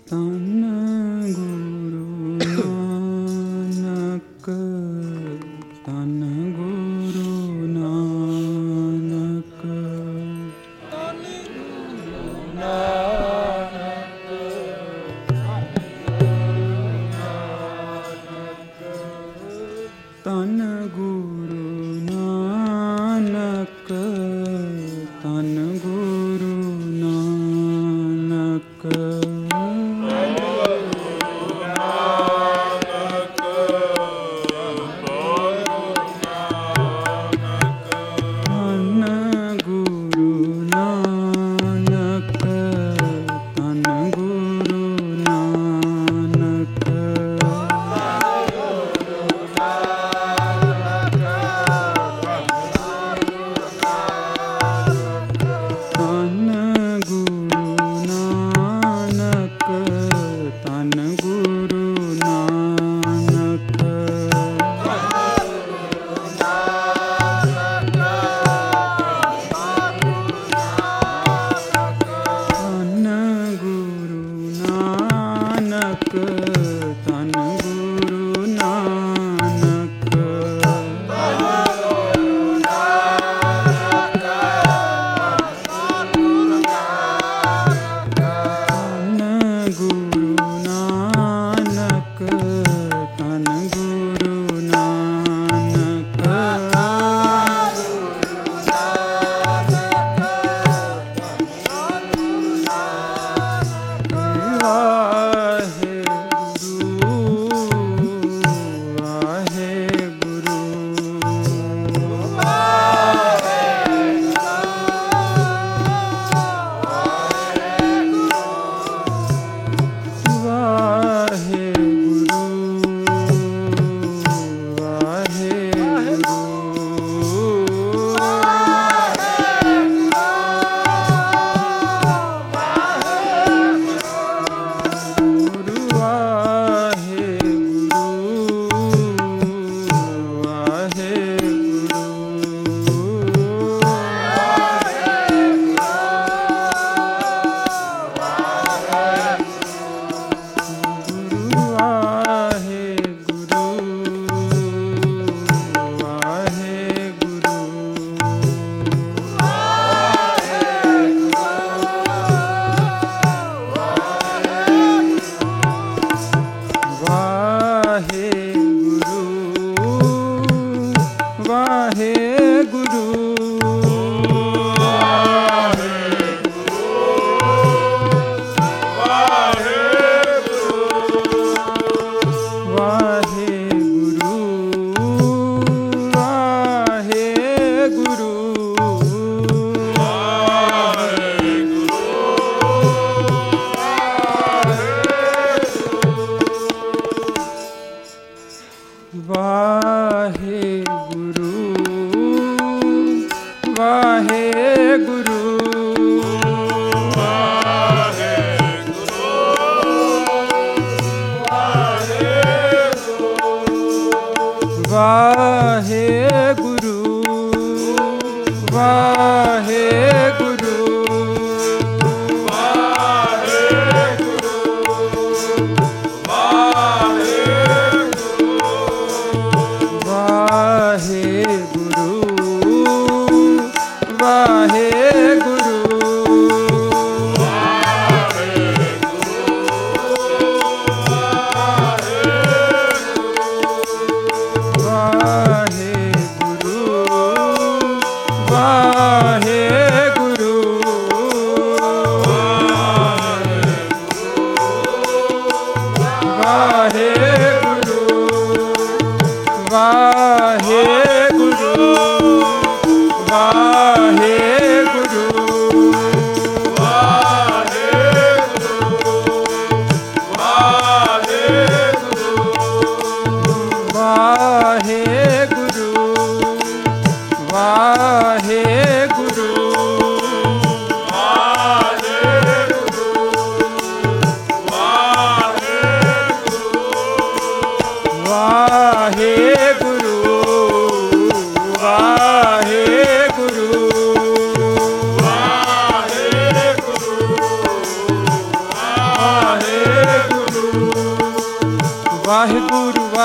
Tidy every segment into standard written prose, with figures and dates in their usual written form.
ਧੰਨ ਗੁਰੂ ਨਾਨਕ, ਧੰਨ ਗੁਰੂ ਨਾਨਕ, ਧੰਨ ਗੁਰੂ ਨਾਨਕ, ਧੰਨ ਗੁਰੂ ਨਾਨਕ, ਧੰਨ ਗੁਰੂ ਨਾਨਕ,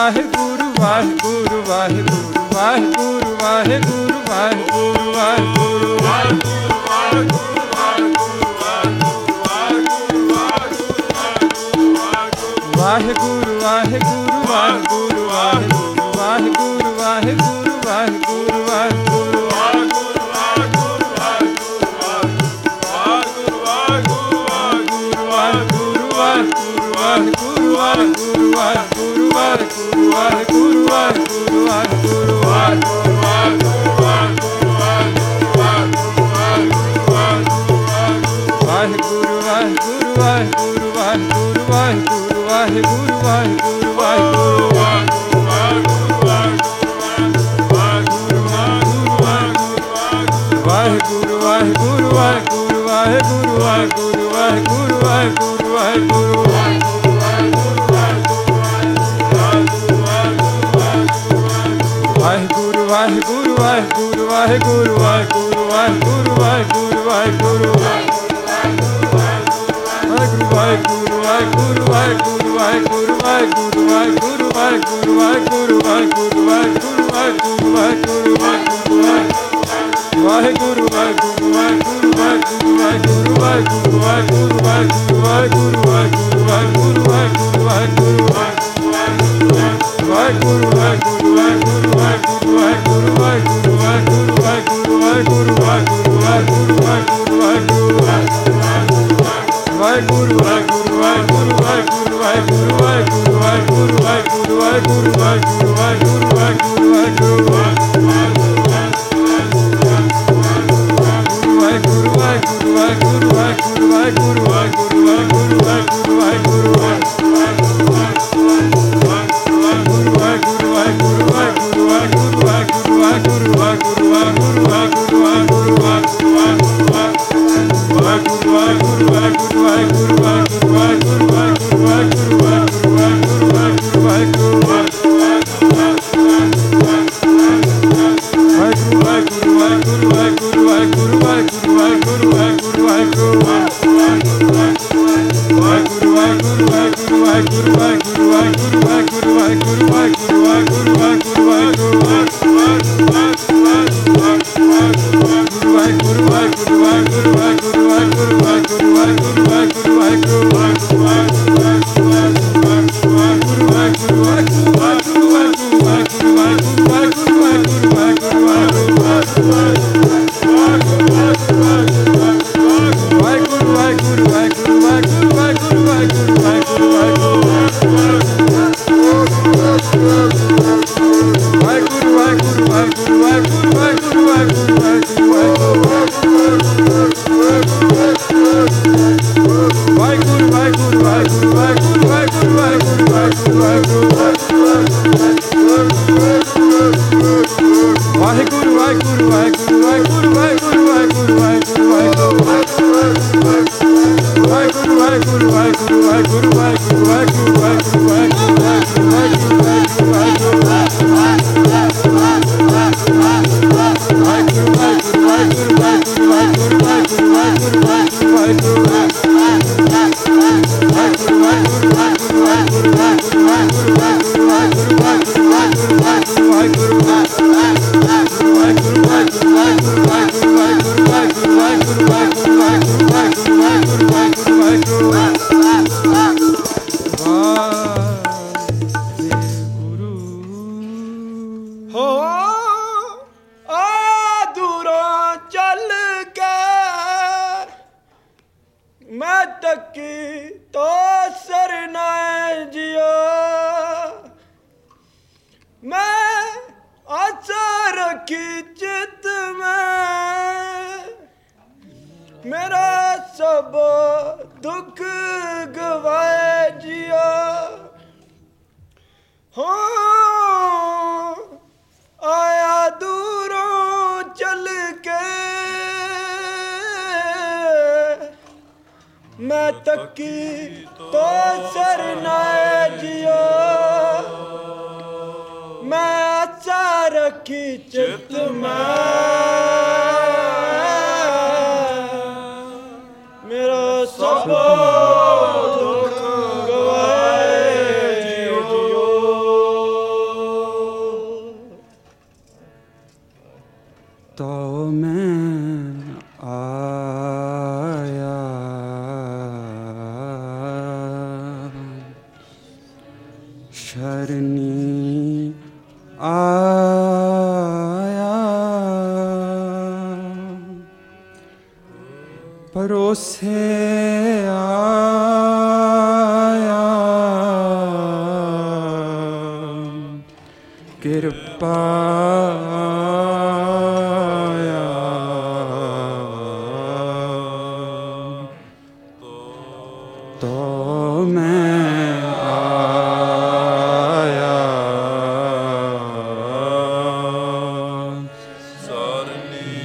ਵਾਹਿਗੁਰੂ ਵਾਹਿਗੁਰੂ ਵਾਹਿਗੁਰੂ ਵਾਹਿਗੁਰੂ ਵਾਹਿਗੁਰੂ ਵਾਹਿਗੁਰੂ ਵਾਹਿਗੁਰੂ ਵਾਹਿਗੁਰੂ ਵਾਹਿਗੁਰੂ ਵਾਹਿਗੁਰੂ ਵਾਹਿਗੁਰੂ ਵਾਹਿਗੁਰੂ ਵਾਹਿਗੁਰੂ ਵਾਹਿਗੁਰੂ ਵਾਹਿਗੁਰੂ Oh! परोसे आया कृपा तो मैं आया सरनी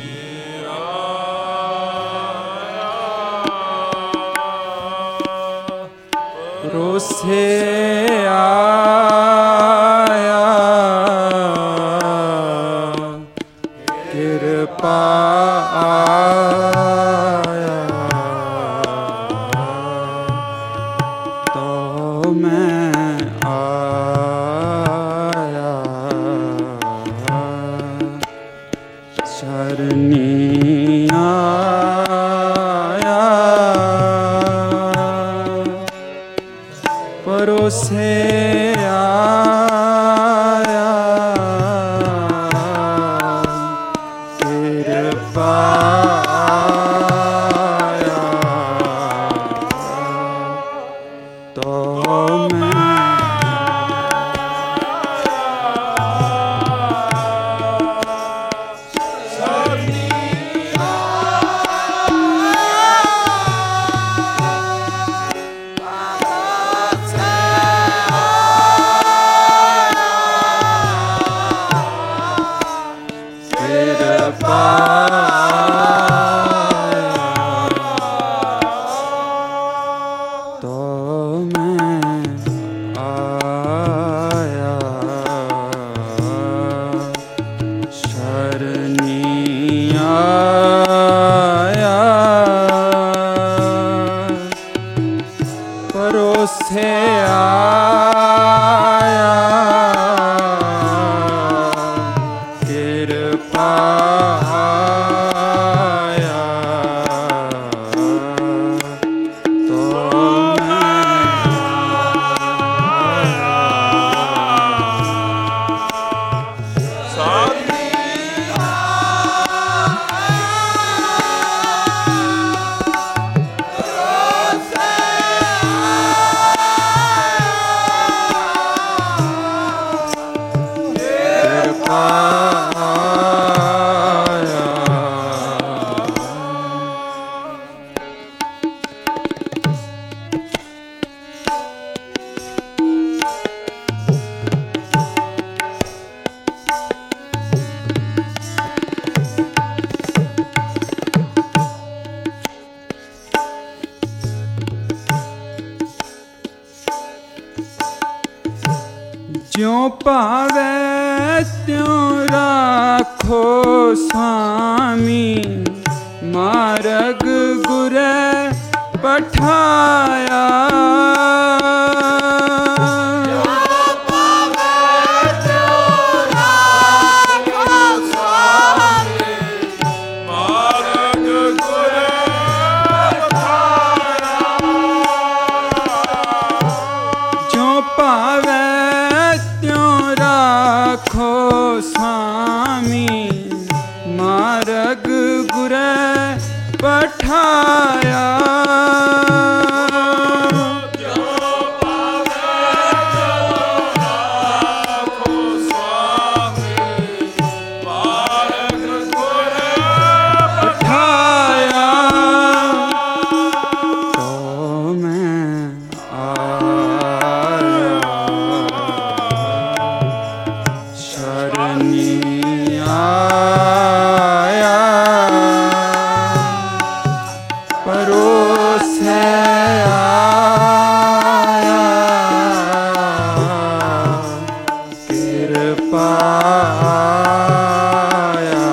परोसे आया कृपा आया तो मैं आया शरणी आया परोसे आया कृपा आया तो मैं तो मैं आया शरणी आया परोसे आया कृपा आया तो ज्यों पावे त्यों राखो स्वामी मार्ग गुरे पठाया ज्यों पावे राखो स्वामी मार्ग गुरे पठाया पठाया तो मैं आया शरणी आया परोसे आया कृपा आया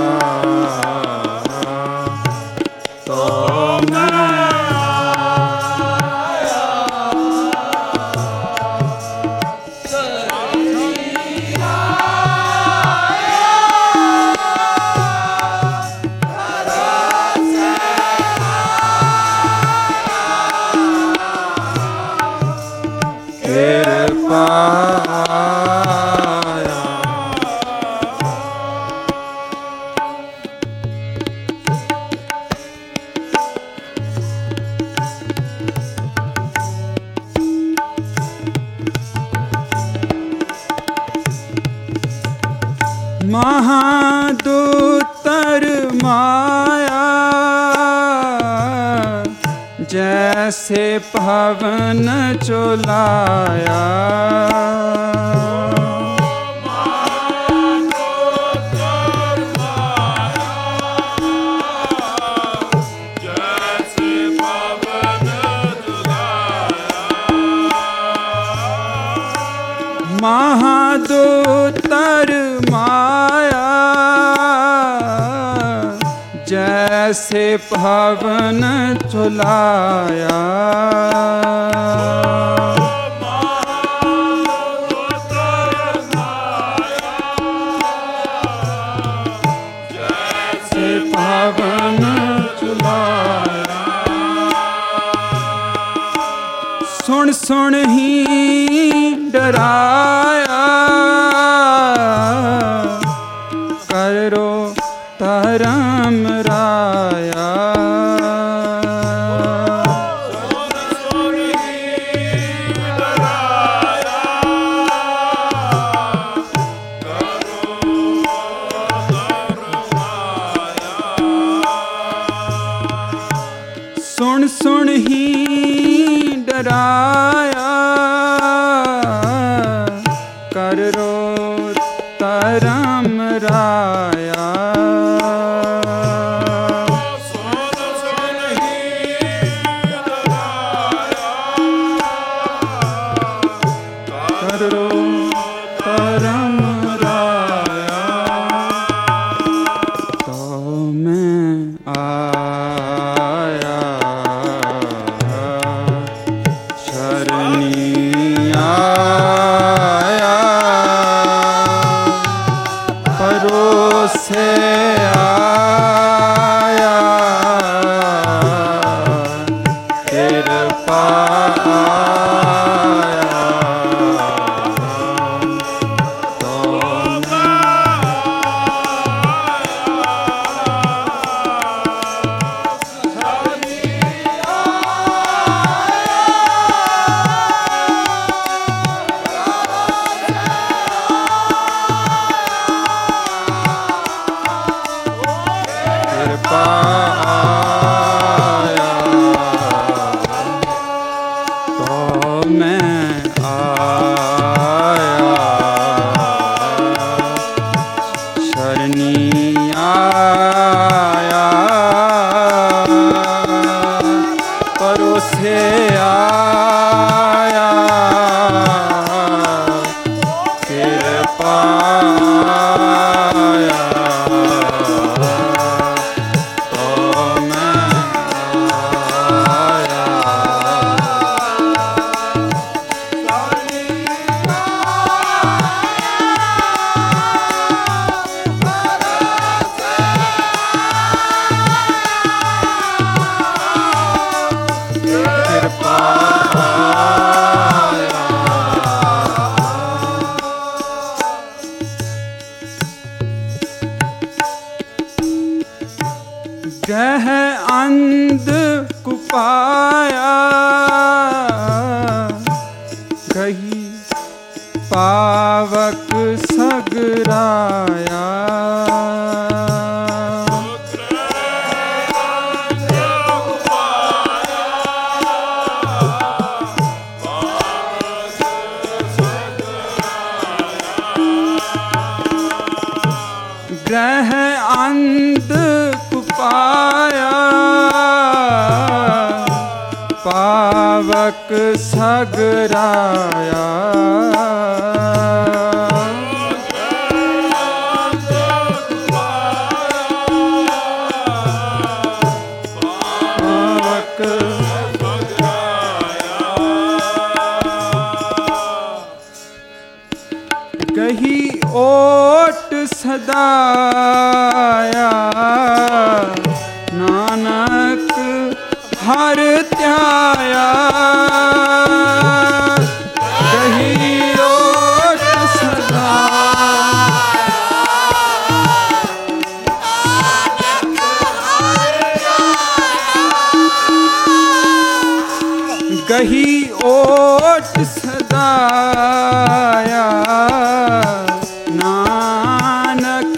तो मैं महादुतर माया जैसे पवन चुलाया। महादुतर माया जैसे पवन चुलाया। जैसे पवन चुलाया। सुन सुन ही डराया करो धर्म राया। सुन सुन ही डराया करो धर्म राया। करो धर्म राया। तो मैं आया शरणी आया परोसे आया कृपा आया। तो कृपा आया। तो मैं आया शरणी आया परोसे आया कृपा आया। गह अंध कुपाया गही पावक सगराया। ग्रह अंध कुपाया पावक सगराया। पावक गही ओट सदाया नानक हर त्याया। गही ओट सदाया। गही ओट सदाया नानक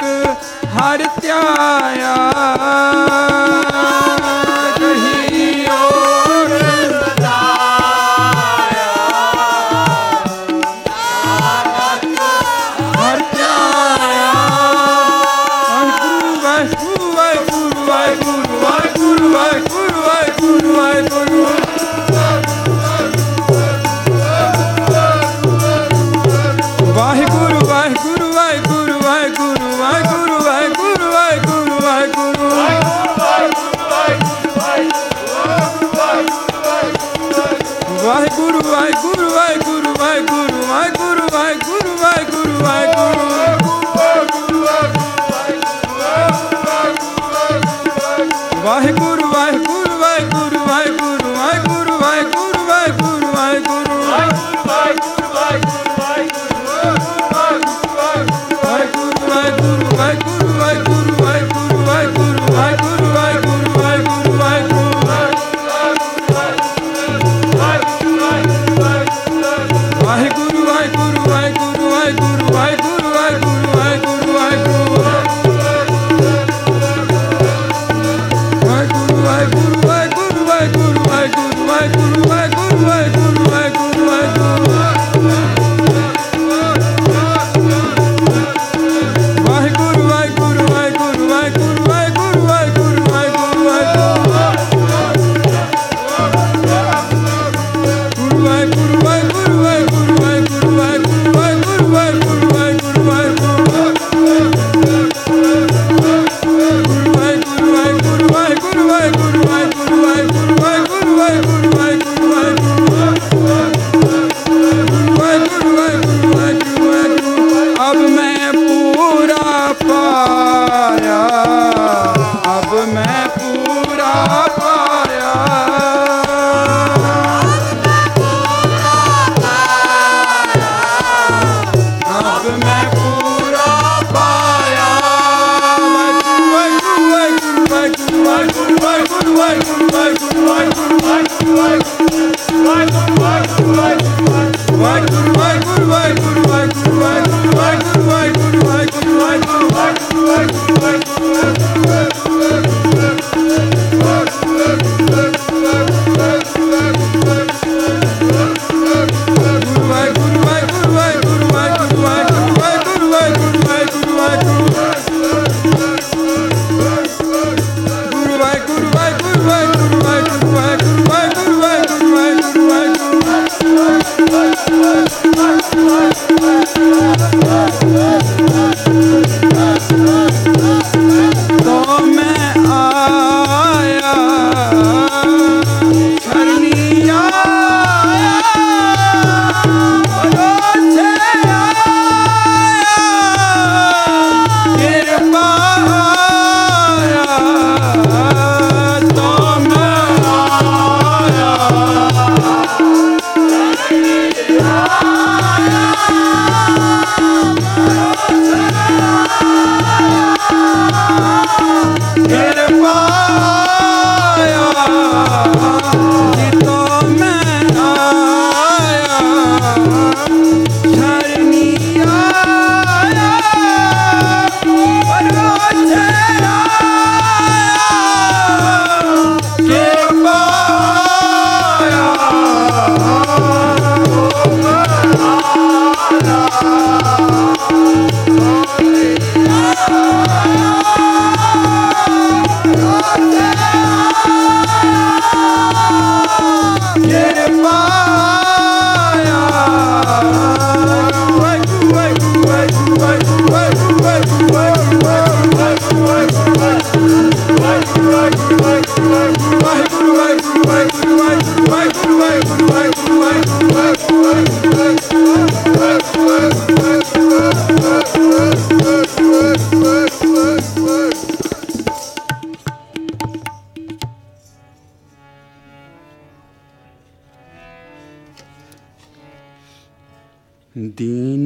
दीन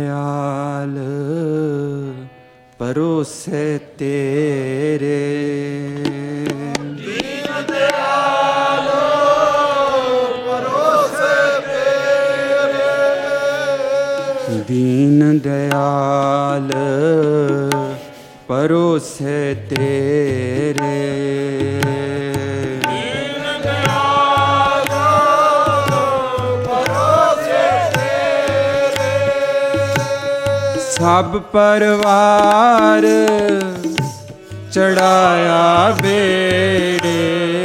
दयाल परोसे तेरे, दीन दयाल परोसे तेरे, दीन दयाल परोसे तेरे, दीन दयाल परोसे तेरे, सब परवार चढ़ाया बेड़े,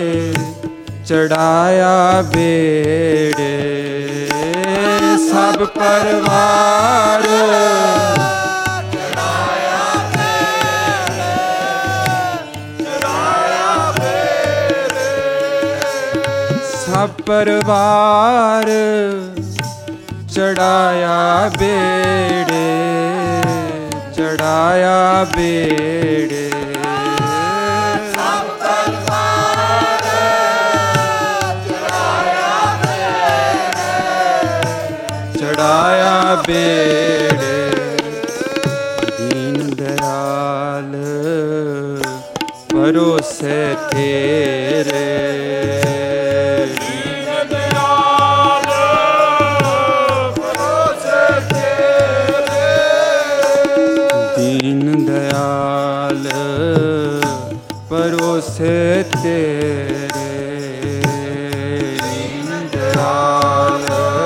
चढ़ाया बेड़े, सब परवार चढ़ाया बेड़े, चढ़ाया बेड़े, सब परवार चढ़ाया बेड़े, चढ़ाया बेड़े, सब परवार चढ़ाया बेड़े, चढ़ाया बेड़े, दीन दयाल परोसे तेरे, दीन दयाल परोसे तेरे, दीन दयाल परोसे तेरे, दीन दयाल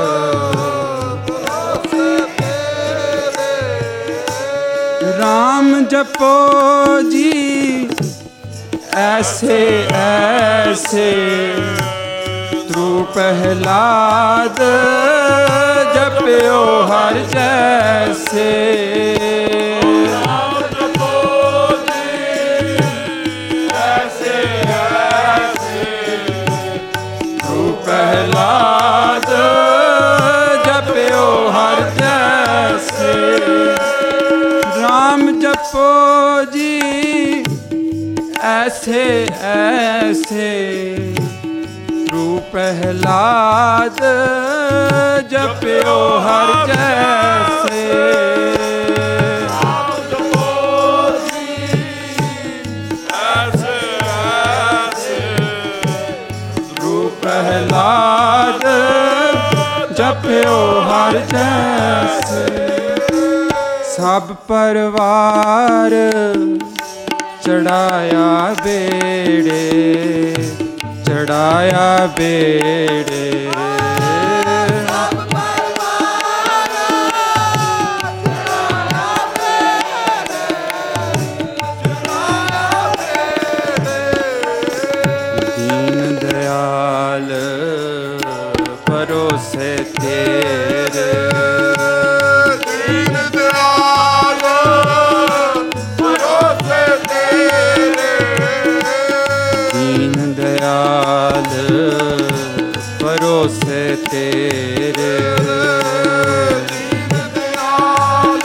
परोसे तेरे, राम जपो जी ऐसे ऐसे, तू प्रहलाद जप्यो हर जैसे, राम जपो जी ऐसे ऐसे, तू प्रहलाद जप्यो हर जैसे, राम जपो जी ऐसे ऐसे, तू प्रहलाद जप्यो हर जैसे, राम जपो जी ऐसे ऐसे, तू प्रहलाद जप्यो हर जैसे। सब परवार चढ़ाया बेड़े, चढ़ाया बेड़े। परोसे तेरे, दीन दयाल परोसे तेरे, दीन दयाल परोसे तेरे, दीन दयाल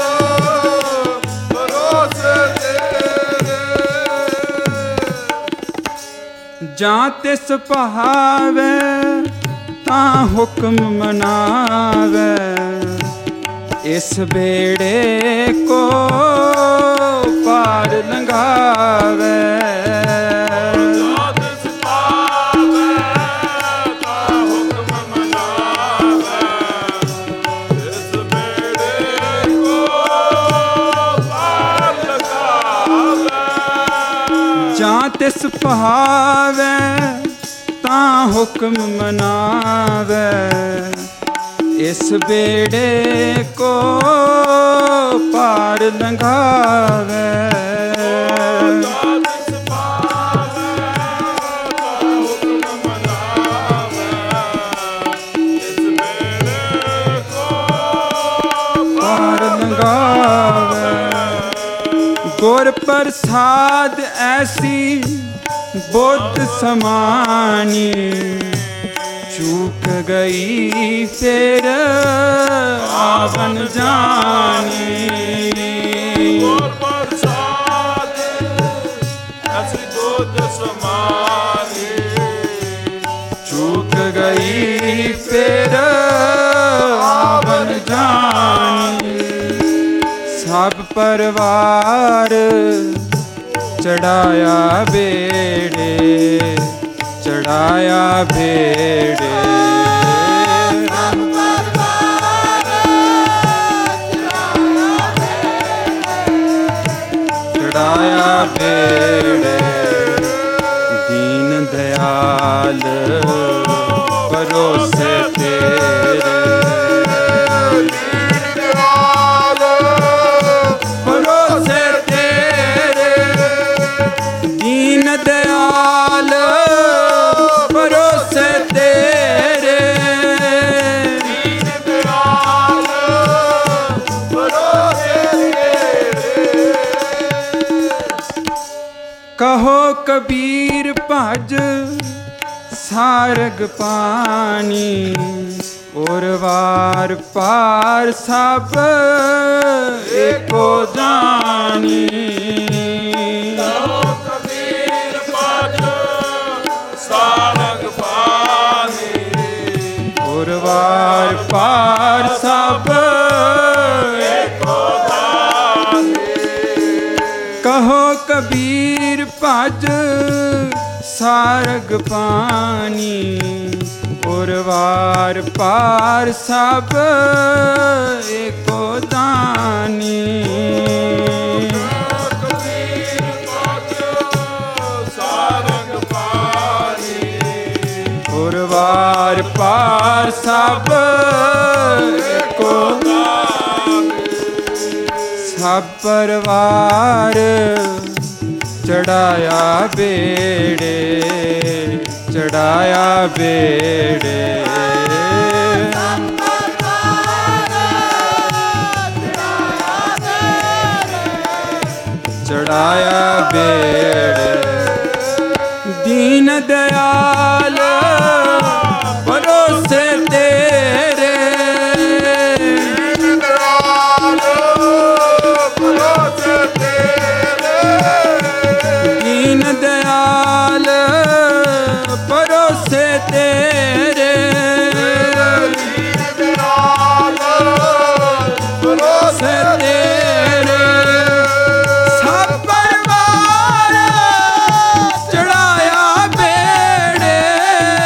परोसे तेरे। जां तिस पहावे तां हुक्म मनावे, इस बेड़े को पार लंघावे। जां तिस पहावे तां हुक्म मनावे, इस बेड़े को पार लंघावे। पार लंघावे। गुर प्रसाद ऐसी बुद्ध समानी, चूक गई फिर आवन जानी। गुर प्रसाद ऐसी बुद्ध समानी, चूक गई फिर आवन जानी। सब परवार चढ़ाया बेड़े, चढ़ाया बेड़े। चढ़ाया बेड़े। दीन दयाल परोसे तेरे, परोसे तेरे, दीन दयाल परोसे तेरे, दीन दयाल परोसे तेरे। कहो कबीर भज सारग पानी, और वार पार सब एको जानी। कबीर भज सारग पानी, और वार पार सब एको जानी। कहो कबीर भज सारग पानी, और वार पार सब एको दानी। कबीर भज सारग पानी, और वार पार सब एको दानी। सब परवार चढ़ाया बेड़े, चढ़ाया बेड़े। चढ़ाया बेड़े। दीन दयाल परोसे तेरे, दीन दयाल परोसे तेरे, दीन दयाल परोसे तेरे, दीन दयाल परोसे तेरे। सब परवार चढ़ाया बेड़े,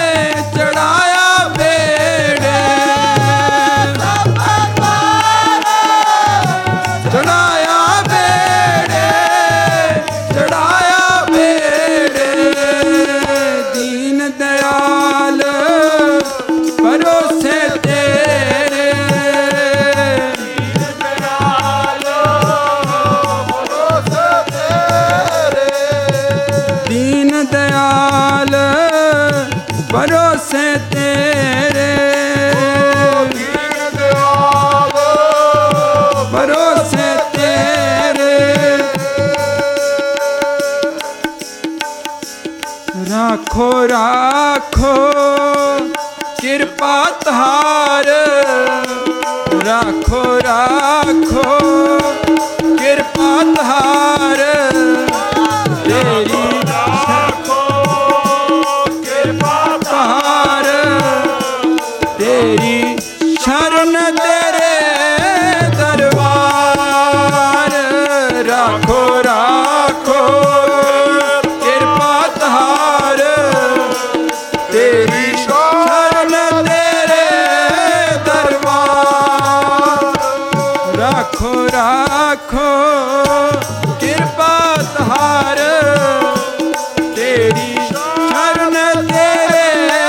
ਤੇਰੇ ਦੀਨ ਦਿਆਲ ਭਰੋਸੇ ਤੇਰੇ ਰਾਖੋ ਰਾਖੋ ਕਿਰਪਾ ਤਾਰ ਰਾਖੋ ਰਾਖੋ ਕਿਰਪਾ ਤਾਰ ਤੇਰੀ ਰਾਖੋ ਕਿਰਪਾ ਤਾਰ ਤੇਰੀ ਸ਼ਰਨ ਤੇਰੇ ਦਰਬਾਰ ਰਾਖੋ ਰਾਖੋ ਕਿਰਪਾ ਤਾਰ ਤੇਰੀ ਸ਼ਰਨ ਤੇਰੇ ਦਰਬਾਰ ਰਾਖੋ ਰਾਖੋ ਕਿਰਪਾ ਤਾਰ ਤੇਰੀ ਸ਼ਰਨ ਤੇਰੇ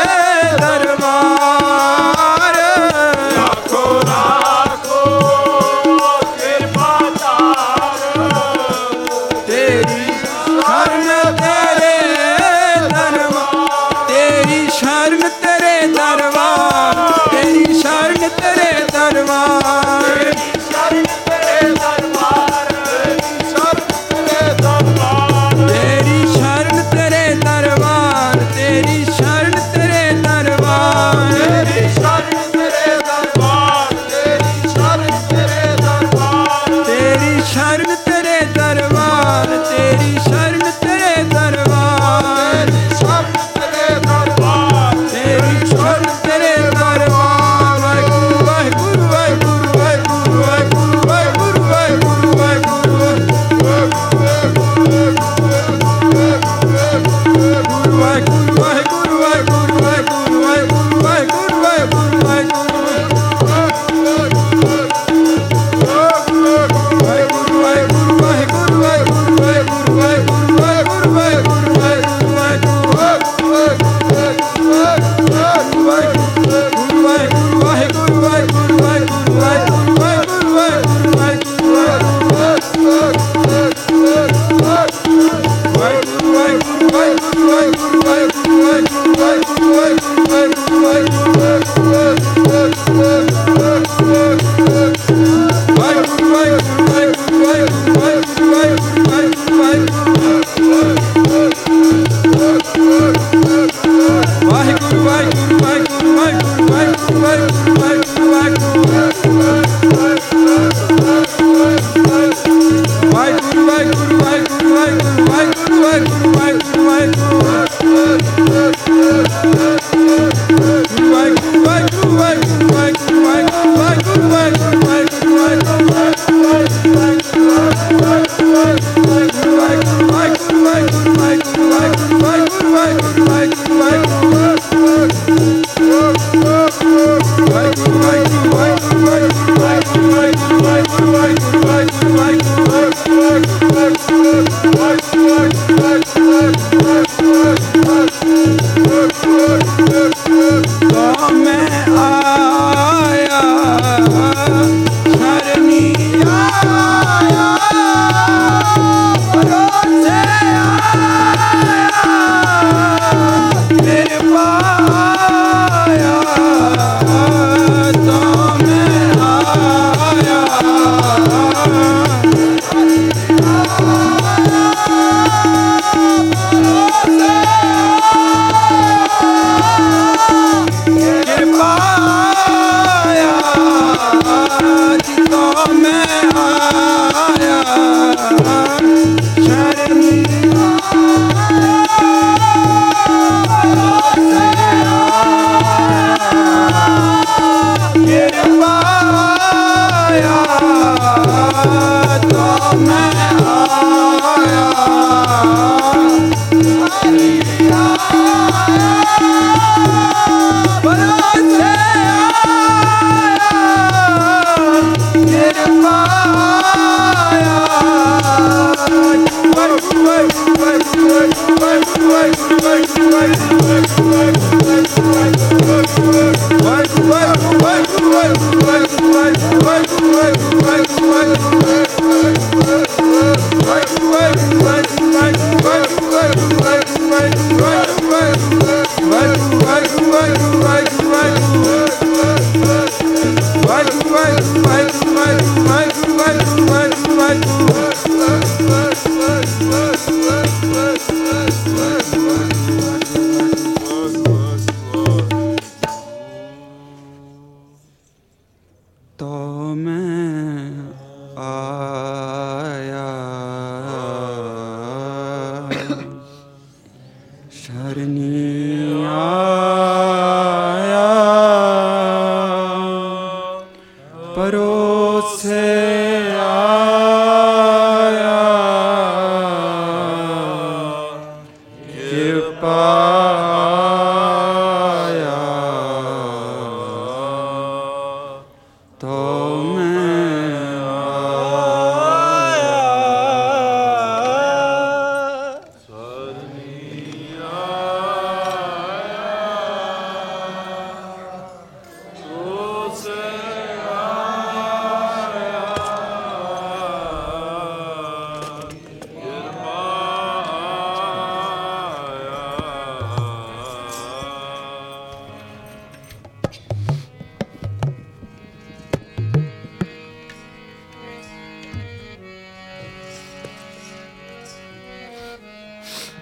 ਦਰਬਾਰ ਰਾਖੋ ਰਾਖੋ ਕਿਰਪਾ ਤਾਰ ਤੇਰੀ ਸ਼ਰਨ ਤੇਰੇ ਦਰਬਾਰ ਤੇਰੀ ਸ਼ਰਨ ਤੇਰੇ ਦਰਬਾਰ ਤੇਰੀ ਸ਼ਰਨ ਤੇਰੇ ਦਰਬਾਰ ਸ਼ਰਨ ਤੇਰੇ ਦਰਬਾਰ ਤੇਰੀ ਸ਼ਰਨ ਤੇਰੇ ਦਰਬਾਰ ਤੇਰੀ ਸ਼ਰਨ ਤੇਰੇ ਦਰਬਾਰ ਤੇਰੀ ਸ਼ਰਨ ਤੇਰੇ ਦਰਬਾਰ